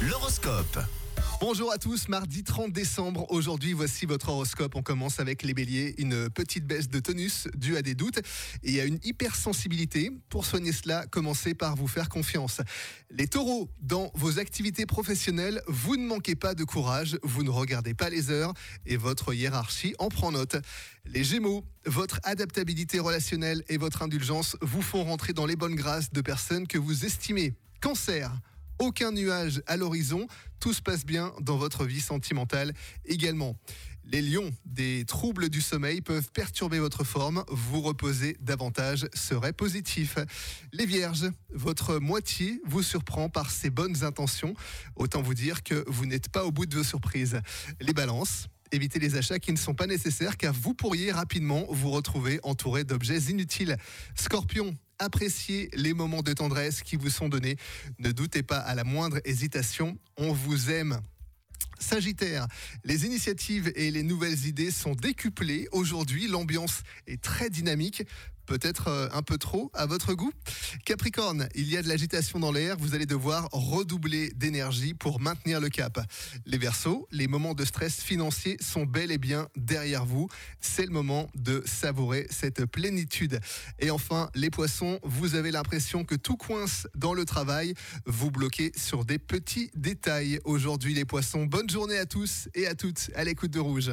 L'horoscope. Bonjour à tous, mardi 30 décembre. Aujourd'hui, voici votre horoscope. On commence avec les béliers. Une petite baisse de tonus due à des doutes et à une hypersensibilité. Pour soigner cela, commencez par vous faire confiance. Les taureaux, dans vos activités professionnelles, vous ne manquez pas de courage, vous ne regardez pas les heures et votre hiérarchie en prend note. Les gémeaux, votre adaptabilité relationnelle et votre indulgence vous font rentrer dans les bonnes grâces de personnes que vous estimez. Cancer, aucun nuage à l'horizon, tout se passe bien dans votre vie sentimentale également. Les lions, des troubles du sommeil peuvent perturber votre forme, vous reposer davantage serait positif. Les vierges, votre moitié vous surprend par ses bonnes intentions, autant vous dire que vous n'êtes pas au bout de vos surprises. Les balances, évitez les achats qui ne sont pas nécessaires car vous pourriez rapidement vous retrouver entouré d'objets inutiles. Scorpion, appréciez les moments de tendresse qui vous sont donnés. Ne doutez pas à la moindre hésitation, on vous aime. Sagittaire, les initiatives et les nouvelles idées sont décuplées. Aujourd'hui, l'ambiance est très dynamique. Peut-être un peu trop à votre goût. Capricorne, il y a de l'agitation dans l'air, vous allez devoir redoubler d'énergie pour maintenir le cap. Les Verseaux, les moments de stress financier sont bel et bien derrière vous. C'est le moment de savourer cette plénitude. Et enfin, les Poissons, vous avez l'impression que tout coince dans le travail. Vous bloquez sur des petits détails. Aujourd'hui, les Poissons, bonne journée à tous et à toutes à l'écoute de Rouge.